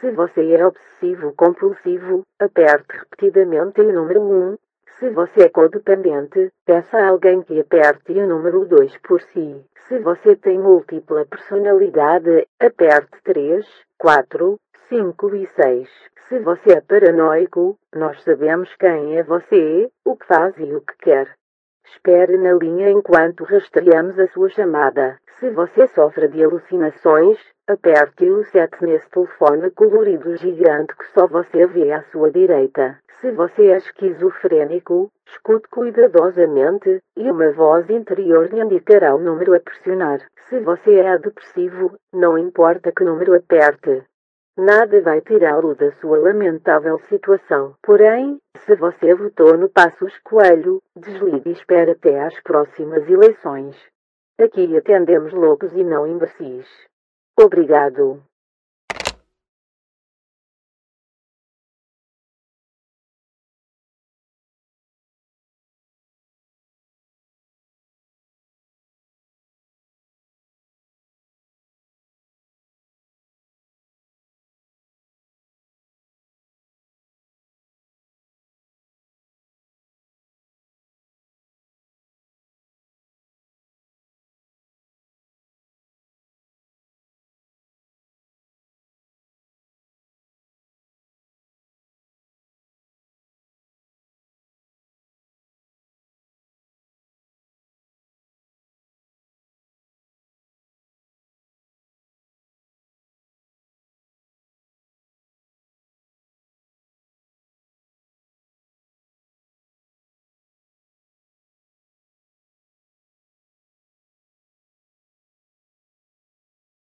Se você é obsessivo compulsivo, aperte repetidamente o número 1. Se você é codependente, peça a alguém que aperte o número 2 por si. Se você tem múltipla personalidade, aperte 3, 4, 5 e 6. Se você é paranoico, nós sabemos quem é você, o que faz e o que quer. Espere na linha enquanto rastreamos a sua chamada. Se você sofre de alucinações, aperte o 7 nesse telefone colorido gigante que só você vê à sua direita. Se você é esquizofrênico, escute cuidadosamente, e uma voz interior lhe indicará o número a pressionar. Se você é depressivo, não importa que número aperte. Nada vai tirá-lo da sua lamentável situação. Porém, se você votou no Passos Coelho, desligue e espere até às próximas eleições. Aqui atendemos loucos e não imbecis. Obrigado.